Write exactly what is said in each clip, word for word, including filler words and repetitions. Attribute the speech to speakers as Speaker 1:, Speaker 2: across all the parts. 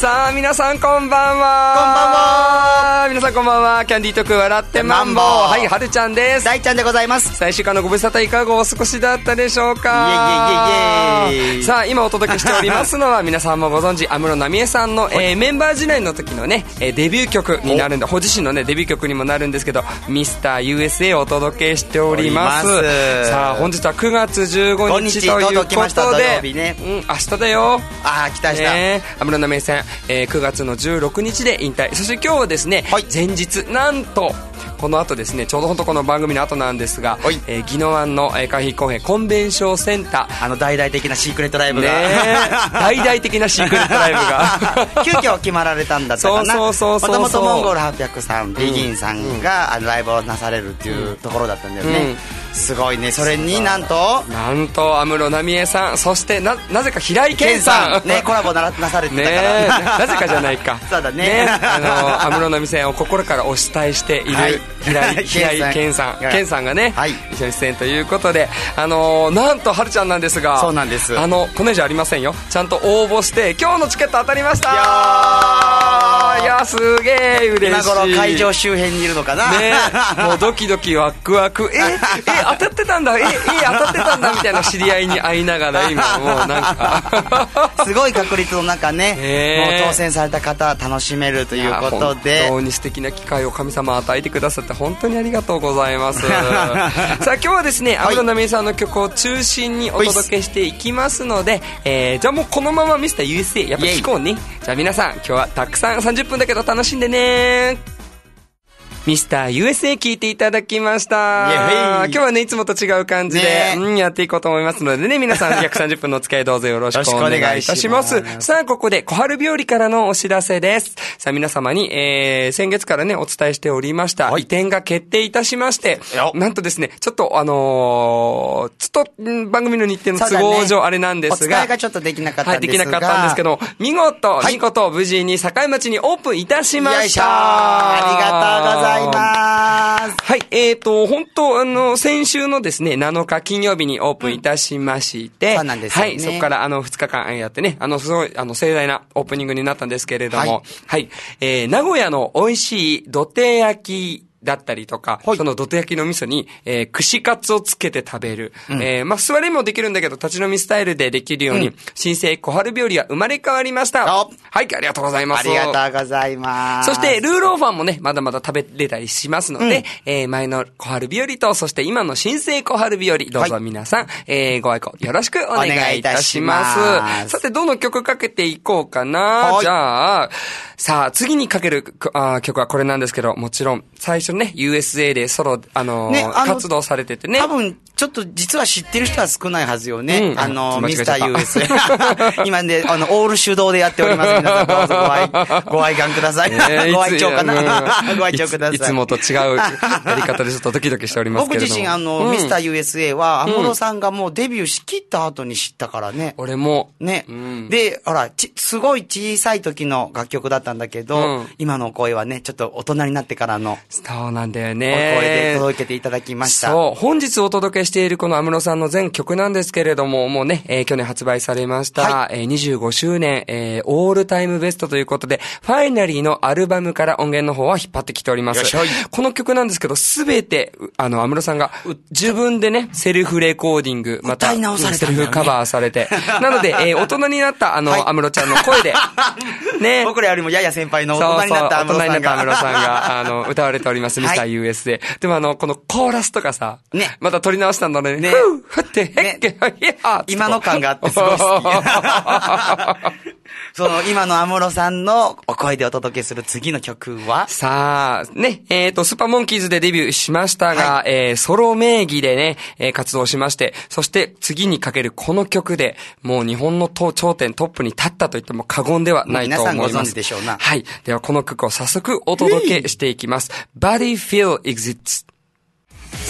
Speaker 1: さあ皆さんこんばんは。
Speaker 2: こんばんは。
Speaker 1: 皆さんこんばんは。キャンディーとく笑ってマンボウ。はい、はるちゃんです。
Speaker 2: 大ちゃんでございます。
Speaker 1: 最終回のご無沙汰いかがお過ごしだったでしょうか。
Speaker 2: イエイイエイイエイイエイ。
Speaker 1: さあ今お届けしておりますのは皆さんもご存知安室奈美恵さんの、えー、メンバー時代の時のね、えー、デビュー曲になるんで、ご自身のねデビュー曲にもなるんですけど、ミスター ユーエスエー をお届けしております。さあ本日はくがつじゅうごにちということで、
Speaker 2: ね、
Speaker 1: うん、明日だよ。
Speaker 2: あー来た来た、
Speaker 1: ね、安室奈美恵さん、えー、くがつのじゅうろくにちで引退。そして今日はですね、はい、前日なんとこの後ですね、ちょうど本当この番組の後なんですが、えー、宜野湾の、えー、海浜公園コンベンションセンター、
Speaker 2: あの大々的なシークレットライブが、
Speaker 1: ね、大々的なシークレットライブが
Speaker 2: 急遽決まられたんだったかな。
Speaker 1: そうそうそうそう。
Speaker 2: もともとモンゴールはっぴゃくさん、ビギンさんが、うん、あのライブをなされるっていうところだったんだよね、うん、すごいね。それになんと
Speaker 1: なんと安室奈美恵さん、そして な, なぜか平井堅さん
Speaker 2: ね、コラボ な, なされてたからね、
Speaker 1: なぜかじゃないか
Speaker 2: そうだ ね,
Speaker 1: ね、あの安室奈美さんを心からお慕いしている、はい、平井平井堅さん、堅さんがね、はい、一緒に出演ということで、あのー、なんとはるちゃんなんですが、
Speaker 2: そうなんです。
Speaker 1: あのこの以上ありませんよ。ちゃんと応募して今日のチケット当たりました。いやいやすげえ嬉しい。
Speaker 2: 今頃会場周辺にいるのかな、
Speaker 1: ね、もうドキドキワクワク、ええ当たってたんだ、ええ当たってたんだみたいな知り合いに会いながら今もうなんか
Speaker 2: すごい確率の中ね、えー、もう当選された方楽しめるということで、
Speaker 1: 本当に素敵な機会を神様与えてくださって本当にありがとうございますさあ今日はですね、安室奈美恵さんの曲を中心にお届けしていきますので、えー、じゃあもうこのままミスター ユーエスエー やっぱ聴こうね。じゃあ皆さん今日はたくさんさんじゅっぷんだけど楽しんでね。ミスター ユーエスエー 聞いていただきました。今日はねいつもと違う感じで、ね、うん、やっていこうと思いますのでね、皆さん約さんじゅっぷんのお付き合いどうぞよろしくお願いいたします。ますさあここで小春日和からのお知らせです。さあ皆様に、えー、先月からねお伝えしておりました、はい、移転が決定いたしまして、なんとですねちょっとあのー、ちょっと番組の日程の都合上あれなんですが、
Speaker 2: お伝えがちょっとできなかったんですが、
Speaker 1: はい、できなかったんですけど、見事、はい、見事無事に境町にオープンいたしました。よいしょー、
Speaker 2: ありがとうございます。
Speaker 1: はい、えーと、本当、あの、先週のですね、なのか金曜日にオープンいたしまして、
Speaker 2: うん、そうなんですよね。
Speaker 1: はい、そこからあの、ふつかかんやってね、あの、すごい、あの、盛大なオープニングになったんですけれども、はい、はい、えー、名古屋の美味しい土手焼き、だったりとか、はい、その土手焼きの味噌に、えー、串カツをつけて食べる。うん、えー、まあ、座りもできるんだけど、立ち飲みスタイルでできるように、うん、新生小春日和は生まれ変わりました。はい、ありがとうございます。
Speaker 2: ありがとうございます。
Speaker 1: そして、ルーローファンもね、まだまだ食べれたりしますので、うん、えー、前の小春日和と、そして今の新生小春日和、どうぞ皆さん、はい、えー、ご愛顧よろしくお願いいたします。ますさて、どの曲かけていこうかな。はい、じゃあ、さあ、次にかけるあ曲はこれなんですけど、もちろん、最初ね、ユーエスエー でソロ、あのーね、あの活動されててね。
Speaker 2: 多分、ちょっと実は知ってる人は少ないはずよね。うん、あの、ミスター ユーエスエー。今ね、あの、オール手動でやっております。皆さんどうぞご愛、ご愛観ください。ね、ご愛聴かな、うん、ご愛聴ください。
Speaker 1: いつもと違うやり方でちょっとドキドキしておりますけれども。
Speaker 2: 僕自身、あの、うん、ミスター ユーエスエー は、安室さんがもうデビューしきった後に知ったからね。
Speaker 1: 俺も。
Speaker 2: ね。うん、で、ほら、ち、すごい小さい時の楽曲だったんだけど、うん、今の声はね、ちょっと大人になってからの。
Speaker 1: そうなんだよね。
Speaker 2: お声で届けていただきました。
Speaker 1: そう。本日お届けしているこの安室さんの全曲なんですけれども、もうね、えー、去年発売されました、はい、えー、にじゅうごしゅうねん、えー、オールタイムベストということで、ファイナリーのアルバムから音源の方は引っ張ってきております。この曲なんですけど、すべて、あの、安室さんが自分でね、セルフレコーディング、また、
Speaker 2: 歌い直されたんだよね、
Speaker 1: セルフカバーされて。なので、えー、大人になったあの、はい、安室ちゃんの声で、
Speaker 2: ね。僕らよりもやや先輩の大人になった安室さんが。
Speaker 1: 大人になった安室さんが、あの、歌われております、ミスター ユーエス で。でもあの、このコーラスとかさ、ね。また撮り直したんだね。ね。ふうふって、へっけ、へっ
Speaker 2: 今の感があってすごい好き。その、今の安室さんのお声でお届けする次の曲は
Speaker 1: さあ、ね、えっと、スーパーモンキーズでデビューしましたが、はい、えー、ソロ名義でね、えー、活動しまして、そして次にかけるこの曲で、もう日本の頂点トップに立ったと言っても過言ではないと思います。
Speaker 2: 皆さんご存知でしょうな。
Speaker 1: はい。ではこの曲を早速お届けしていきます。Body Feel Exists。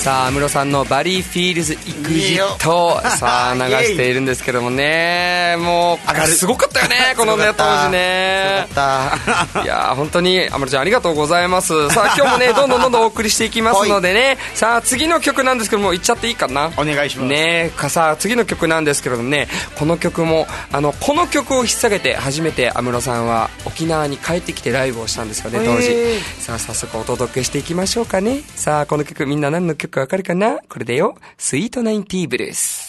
Speaker 1: さあ、安室さんのバリー・フィールズ・エグジットさあ流しているんですけどもね、もうすごかったよねこのね当時ね。すごかったいや本当に安室ちゃんありがとうございます。さあ今日もねどんどんどんどんお送りしていきますのでねさあ次の曲なんですけども、いっちゃっていいかな。
Speaker 2: お願いします
Speaker 1: ね。さあ次の曲なんですけれどもね、この曲もあのこの曲を引っ提げて初めて安室さんは沖縄に帰ってきてライブをしたんですよね当時。さあ早速お届けしていきましょうかね。さあこの曲みんな何の曲かわかるかな。これでよ、スイートナインティーブルース。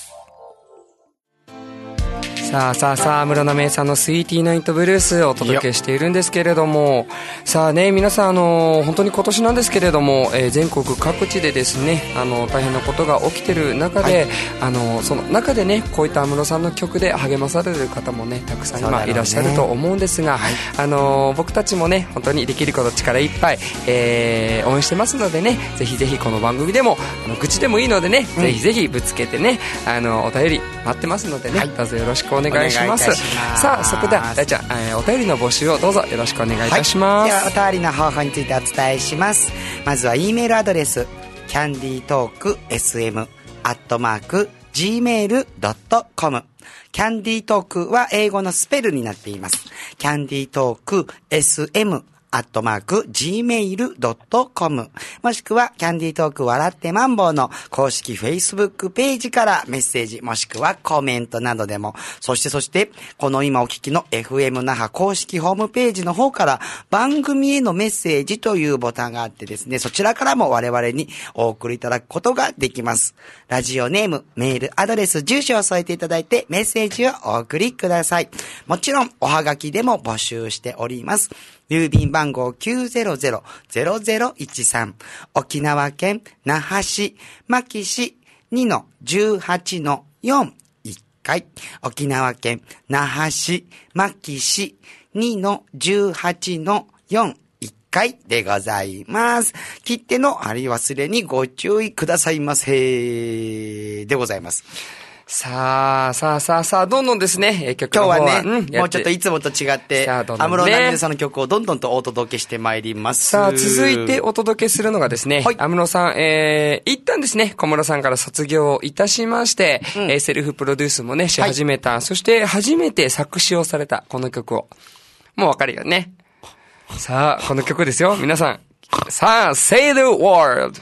Speaker 1: さあさあさあ、安室奈美恵さんのスイーティーナイトブルースをお届けしているんですけれども、さあね皆さん、あの本当に今年なんですけれども、えー、全国各地でですねあの大変なことが起きている中で、はい、あのその中でねこういった安室さんの曲で励まされる方もねたくさん今いらっしゃると思うんですが、はい、あの僕たちもね本当にできること力いっぱい、えー、応援してますのでね、ぜひぜひこの番組でもあの愚痴でもいいのでね、うん、ぜひぜひぶつけてねあのお便り待ってますのでね、はい、どうぞよろしくお願いします。お願いします。さあそこでは大ちゃん、えー、お便りの募集をどうぞよろしくお願いいたします。
Speaker 2: はい、ではお便りの方法についてお伝えします。まずは E メールアドレスキャンディートーク エスエム アットマーク ジーメール ドットコム。キャンディートークは英語のスペルになっています。キャンディートーク エスエムアットマーク、ジーメール ドットコム もしくは、キャンディートーク笑ってマンボウの公式 Facebook ページからメッセージ、もしくはコメントなどでも、そしてそして、この今お聞きの エフエム 那覇公式ホームページの方から、番組へのメッセージというボタンがあってですね、そちらからも我々にお送りいただくことができます。ラジオネーム、メールアドレス、住所を添えていただいて、メッセージをお送りください。もちろん、おはがきでも募集しております。郵便番号 きゅうゼロゼロゼロゼロいちさん 沖縄県那覇市牧市 にのじゅうはちのよん いっかい沖縄県那覇市牧市 にのじゅうはちのよん いっかいでございます。切手のあり忘れにご注意くださいませでございます。
Speaker 1: さあ、さあさあさあ、どんどんですね、曲
Speaker 2: の方は今日はね、うん、もうちょっといつもと違って、安室奈美恵さんの曲をどんどんとお届けしてまいります。
Speaker 1: さあ、続いてお届けするのがですね、はい、安室さん、えー、一旦ですね、小室さんから卒業いたしまして、うん、えー、セルフプロデュースもね、し始めた、はい、そして初めて作詞をされたこの曲を、もうわかるよね。さあ、この曲ですよ、皆さん。さあ、Say the Word。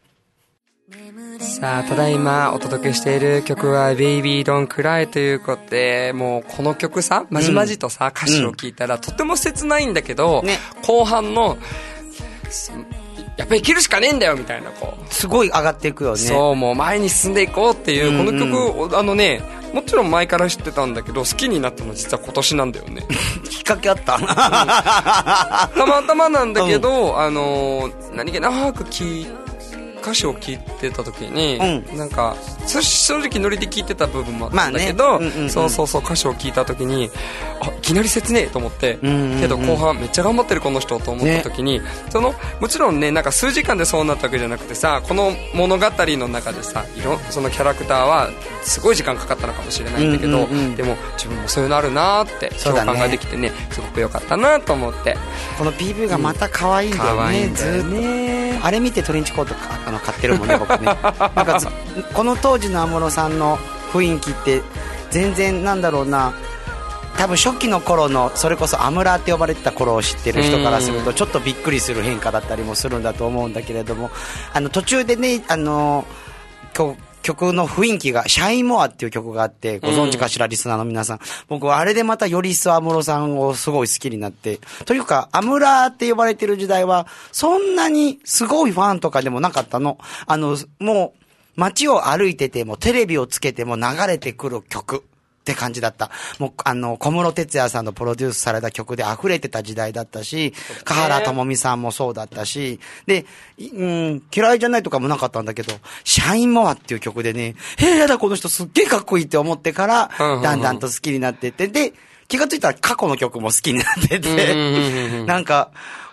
Speaker 1: さあ、ただいまお届けしている曲は Baby Don't Cry ということで、もうこの曲さ、まじまじとさ、歌詞を聞いたら、うん、とても切ないんだけど、ね、後半の、やっぱり生きるしかねえんだよみたいな、こう。
Speaker 2: すごい上がっていくよね。
Speaker 1: そう、もう前に進んでいこうっていう、この曲を、うんうん、あのね、もちろん前から知ってたんだけど、好きになったの実は今年なんだよね。
Speaker 2: きっかけあった、うん、た
Speaker 1: またまなんだけど、うん、あの、何気なく聞いて、歌詞を聞いてた時に、うん、なんか正直ノリで聞いてた部分もあったんだけど、まあね、うんうんうん、そうそうそう歌詞を聞いた時にあいきなり切ねえと思って、うんうんうん、けど後半めっちゃ頑張ってるこの人と思った時に、ね、そのもちろんねなんか数時間でそうなったわけじゃなくてさ、この物語の中でさいろそのキャラクターはすごい時間かかったのかもしれないんだけど、うんうんうん、でも自分もそういうのあるなって共感ができてね、すごく良かったなと思って。
Speaker 2: この ピーブイ がまた可愛いんだよね、うん、可愛いんだよね。ずっとあれ見てトレンチコートかあの買ってるもんね僕ね。なんかこの当時の安室さんの雰囲気って全然なんだろうな、多分初期の頃のそれこそアムラーって呼ばれてた頃を知ってる人からするとちょっとびっくりする変化だったりもするんだと思うんだけれども、あの途中でねあのこう曲の雰囲気がシャインモアっていう曲があって、ご存知かしら、リスナーの皆さん。僕はあれでまたより一層安室さんをすごい好きになって、というかアムラーって呼ばれてる時代はそんなにすごいファンとかでもなかったの。あのもう街を歩いててもテレビをつけても流れてくる曲って感じだった。もうあの小室哲哉さんのプロデュースされた曲で溢れてた時代だったし、華原朋美さんもそうだったし、で、うん、嫌いじゃないとかもなかったんだけど、シャインモアっていう曲でね、えー、やだこの人すっげえかっこいいって思ってから、だんだんと好きになってって、で、気がついたら過去の曲も好きになってて、なんか、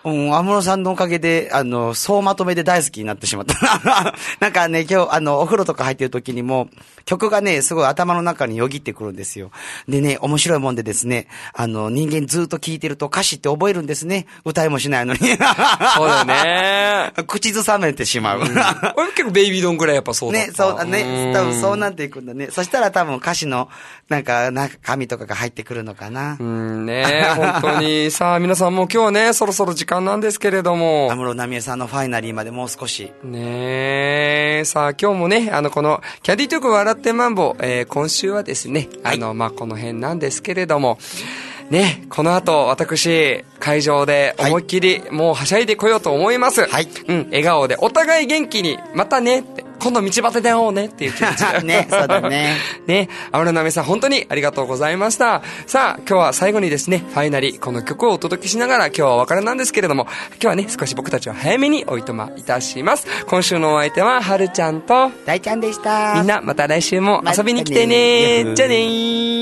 Speaker 2: うん、安室さんのおかげで、あの、総まとめで大好きになってしまった。なんかね、今日、あの、お風呂とか入ってる時にも、曲がね、すごい頭の中によぎってくるんですよ。でね、面白いもんでですね、あの、人間ずっと聴いてると歌詞って覚えるんですね。歌いもしないのに。そう
Speaker 1: だよね。
Speaker 2: 口ずさめてしまう。うん、
Speaker 1: 俺結構ベイビードンぐらいやっぱそうだった。
Speaker 2: ね、そう、ね、多分そうなっていくんだね。そしたら多分歌詞の、なんか、中身とかが入ってくるのかな。
Speaker 1: うんね、本当に。さあ、皆さんも今日ね、そろそろ時間なんですけれども。
Speaker 2: 安室奈美恵さんのファイナリーまでもう少し。
Speaker 1: ねえ、さあ、今日もね、あの、この、キャディトーク笑ってマンボ、えー、今週はですね、はい、あの、まあ、この辺なんですけれども、ね、この後、私、会場で思いっきり、はい、もうはしゃいでこようと思います。はい。うん、笑顔で、お互い元気に、またね、って。今度道端で会おうねっていう気持ちが
Speaker 2: ね、そうだね。
Speaker 1: ね、安室奈美恵さん本当にありがとうございました。さあ、今日は最後にですね、ファイナリー、この曲をお届けしながら今日はお別れなんですけれども、今日はね、少し僕たちは早めにおいとまいたします。今週のお相手は、はるちゃんと、
Speaker 2: 大ちゃんでした。
Speaker 1: みんな、また来週も遊びに来てね。じゃあねー。